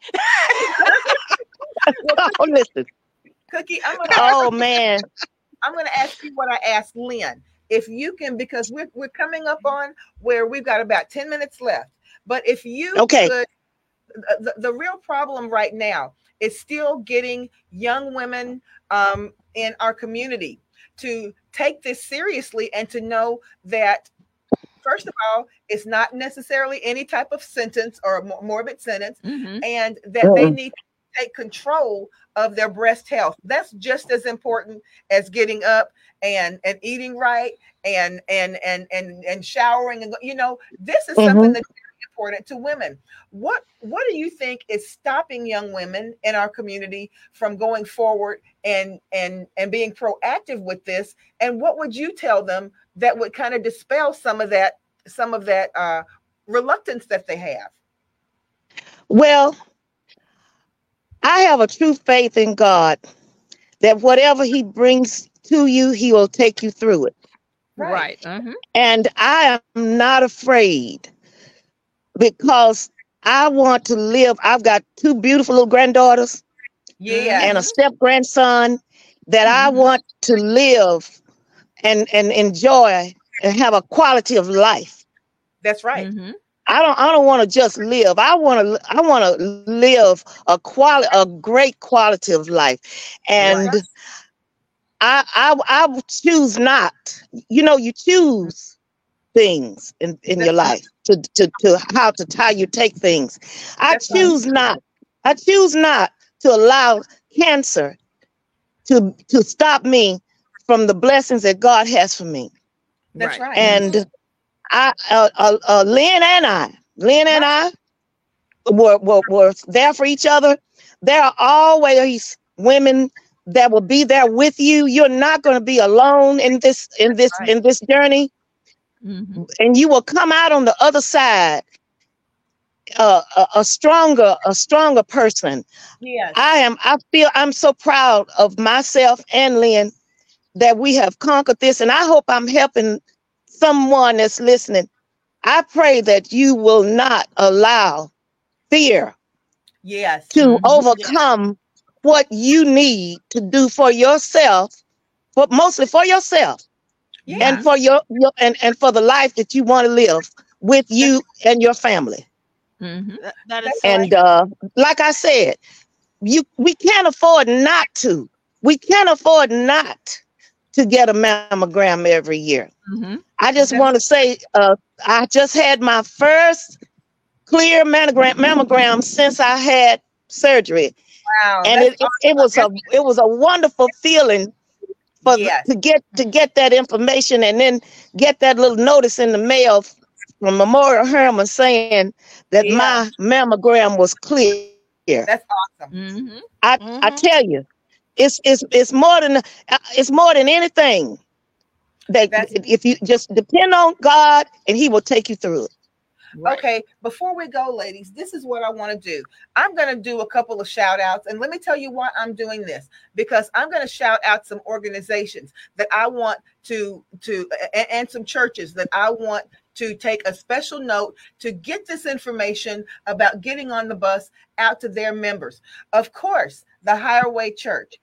Oh, listen. Cookie, I'm gonna Oh man. I'm going to ask you what I asked Lynn. If you can, because we're, we're coming up on where we've got about ten minutes left. But if you Okay. could, the, the real problem right now is still getting young women um, in our community to take this seriously and to know that, first of all, it's not necessarily any type of sentence or a mor- morbid sentence, Mhm. and that they Mm-mm. need to take control of their breast health. That's just as important as getting up and and eating right and and and and and showering, and you know, this is something Mhm. that's very important to women. What what do you think is stopping young women in our community from going forward and and and being proactive with this? And what would you tell them that would kind of dispel some of that some of that uh, reluctance that they have? Well, I have a true faith in God that whatever He brings to you, He will take you through it. Right. Mhm. And I am not afraid because I want to live. I've got two beautiful little granddaughters Yeah. and a step grandson that I Mhm. want to live and, and enjoy and have a quality of life. That's right. Mhm. I don't I don't want to just live. I want to I want to live a quality a great quality of life. And Right. I I I would choose not. You know, you choose things in, in your life to, to to how to how you take things. I That's right. choose not. I choose not to allow cancer to to stop me from the blessings that God has for me. That's right. And I uh, uh, uh, Lynn and I, Lynn and I were, were were there for each other. There are always women that will be there with you. You're not going to be alone in this in this Right. in this journey, Mhm. and you will come out on the other side uh, a, a stronger a stronger person. Yes. I am. I feel I'm so proud of myself and Lynn that we have conquered this, and I hope I'm helping someone that's listening. I pray that you will not allow fear Yes. to Mhm. overcome what you need to do for yourself, but mostly for yourself Yeah. and for your, your and, and for the life that you want to live with you and your family. Mhm. That, that is That's so right. And uh, like I said, you we can't afford not to. We can't afford not to get a mammogram every year. Mm-hmm. I just want to say, uh, I just had my first clear mammogram, mammogram since I had surgery, Wow, and that's it, it it was a it was a wonderful feeling for the- yes. to get to get that information, and then get that little notice in the mail from Memorial Hermann saying that Yeah, my mammogram was clear. that's awesome. Mm-hmm. I I Mm-hmm. tell you, it's it's it's more than uh, it's more than anything that That's if you just depend on God and He will take you through it. Right. okay. Before we go, ladies, this is what I want to do. I'm going to do a couple of shout outs. And let me tell you why I'm doing this, because I'm going to shout out some organizations that I want to, to, and, and some churches that I want to take a special note to get this information about getting on the bus out to their members. Of course, the Higher Way Church,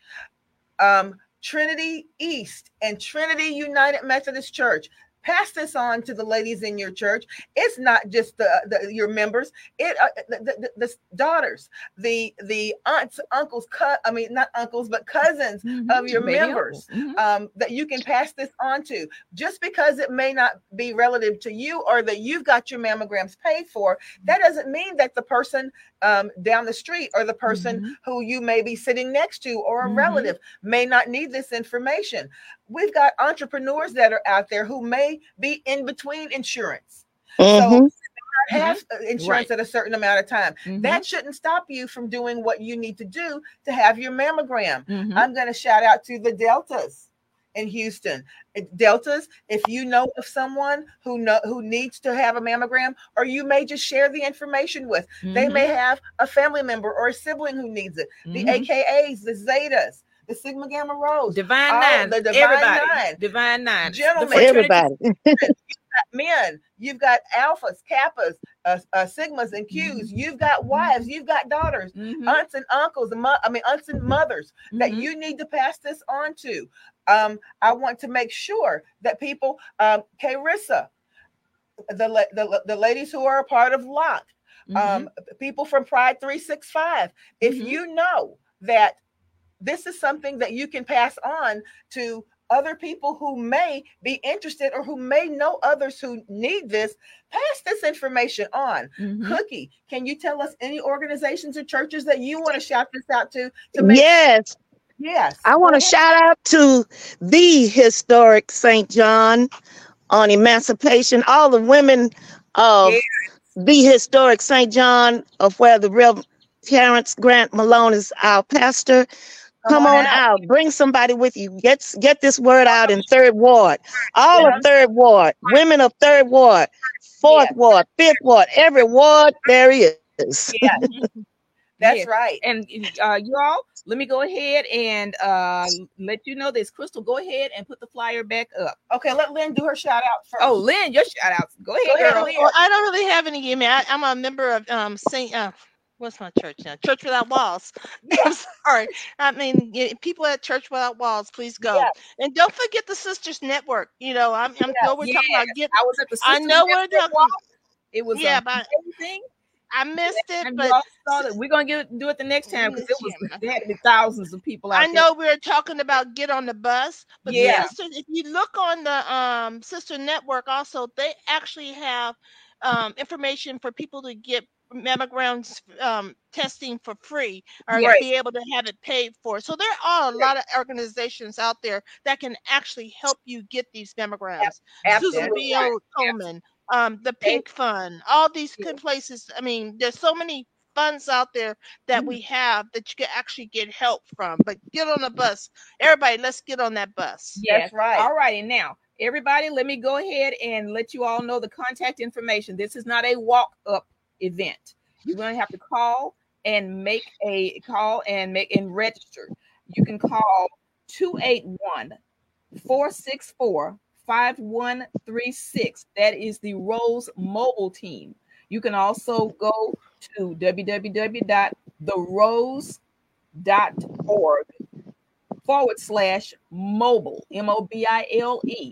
um, Trinity East, and Trinity United Methodist Church. Pass this on to the ladies in your church. It's not just the, the your members. It uh, the, the, the daughters, the the aunts, uncles, co- I mean not uncles, but cousins Mm-hmm. of your Baby members, uncle. Mhm. um, that you can pass this on to. Just because it may not be relative to you or that you've got your mammograms paid for, that doesn't mean that the person um, down the street or the person Mhm. who you may be sitting next to or a Mhm. relative may not need this information. We've got entrepreneurs that are out there who may be in between insurance. So Mhm. have uh, insurance Right. at a certain amount of time. Mhm. That shouldn't stop you from doing what you need to do to have your mammogram. Mhm. I'm going to shout out to the Deltas in Houston. Uh, Deltas, if you know of someone who know who needs to have a mammogram, or you may just share the information with, they Mhm. may have a family member or a sibling who needs it. The Mhm. A K As, the Zetas, the Sigma Gamma Rhos, Divine all Nine. the Divine Everybody. Nine. Divine Nine. Gentlemen. The fraternity- Everybody. Men, you've got alphas, kappas, uh, uh, sigmas, and Qs. You've got wives, you've got daughters, Mhm. aunts and uncles, and mo- I mean aunts and mothers that Mhm. you need to pass this on to. Um, I want to make sure that people, um, Carissa, the, la- the the ladies who are a part of LOCK, um, people from Pride three sixty-five. If Mhm. you know that this is something that you can pass on to other people who may be interested or who may know others who need this, pass this information on. Mhm. Cookie, can you tell us any organizations or churches that you want to shout this out to? To make Yes, yes, I go want to ahead. shout out to the historic Saint John on Emancipation. All the women of Yeah. the historic Saint John, of where the Rev. Terrence Grant Malone is our pastor. Come Come on on out. out. Bring somebody with you. Get get this word out in Third Ward. All Yeah. of Third Ward. Women of Third Ward, Fourth Yes. Ward, Fifth Ward. Every ward there is. Yeah, that's Yes. right. And uh, you all, let me go ahead and uh, let you know this. Crystal, go ahead and put the flyer back up. Okay, let Lynn do her shout out first. Oh, Lynn, your shout outs. Go ahead, Go ahead, girl. Lynn. Well, I don't really have any email. I, I'm a member of um Saint. Uh, what's my church now? Church Without Walls. I'm sorry. I mean, y- people at Church Without Walls, please go. Yeah. And don't forget the Sisters Network. You know, I'm, I'm know we're talking about get. I was at the I Sisters know we're Network talking. walk. It was Yeah, um, but amazing. I missed it. And But you all saw that. We're gonna get do it the next time because it was Yeah. there had to be thousands of people out I know we we're talking about get on the bus, but Yeah. sisters, if you look on the um Sister Network, also they actually have um information for people to get mammograms um testing for free or Yes. be able to have it paid for. So there are a lot of organizations out there that can actually help you get these mammograms. Susan Absolutely. B. O. Coleman, um, the Pink Fund, all these good places. I mean, there's so many funds out there that we have that you can actually get help from. But get on the bus. Everybody, let's get on that bus. Yes. That's right. All righty. Now, everybody, let me go ahead and let you all know the contact information. This is not a walk up event. You're going to have to call and make a call and make and register. You can call two eight one, four six four, five one three six. That is the Rose Mobile Team. You can also go to w w w dot the rose dot org forward slash mobile, M O B I L E,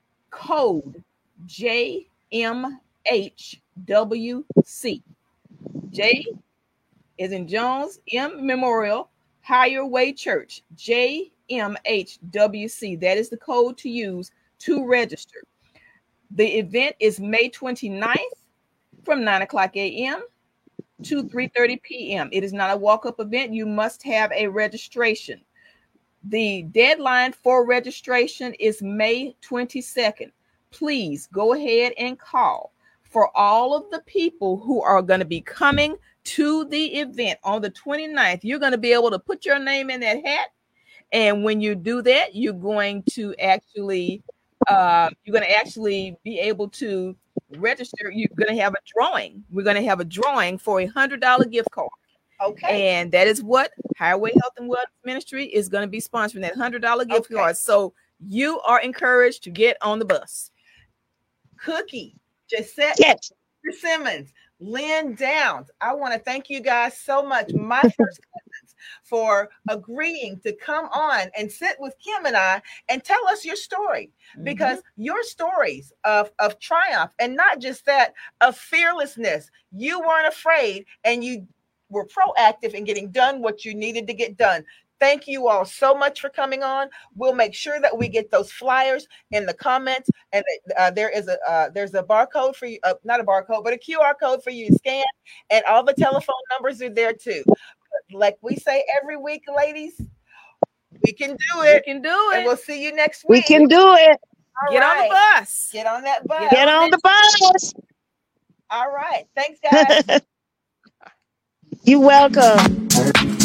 code J M H W C. J is in Jones, M Memorial, Higher Way Church, J M H W C. That is the code to use to register. The event is May twenty-ninth from nine o'clock a.m. to three thirty p.m. It is not a walk-up event. You must have a registration. The deadline for registration is May twenty-second. Please go ahead and call. For all of the people who are going to be coming to the event on the twenty-ninth, you're going to be able to put your name in that hat. And when you do that, you're going to actually, uh, you're going to actually be able to register. You're going to have a drawing. We're going to have a drawing for a hundred dollar gift card. Okay. And that is what Highway Health and Wellness Ministry is going to be sponsoring, that hundred dollar gift Okay. card. So you are encouraged to get on the bus. Cookie, Gisette Yes. Simmons, Lynn Downs. I want to thank you guys so much, my first cousins, for agreeing to come on and sit with Kim and I and tell us your story. Because mm-hmm. your stories of, of triumph, and not just that, of fearlessness. You weren't afraid, and you were proactive in getting done what you needed to get done. Thank you all so much for coming on. We'll make sure that we get those flyers in the comments, and uh, there is a uh, there's a barcode for you, uh, not a barcode, but a Q R code for you to scan, and all the telephone numbers are there too. Like we say every week, ladies, we can do it. We can do it. And we'll see you next We week. can do it. All Get right. on the bus. Get on that bus. Get on the bus. All right. Thanks, guys. You're welcome.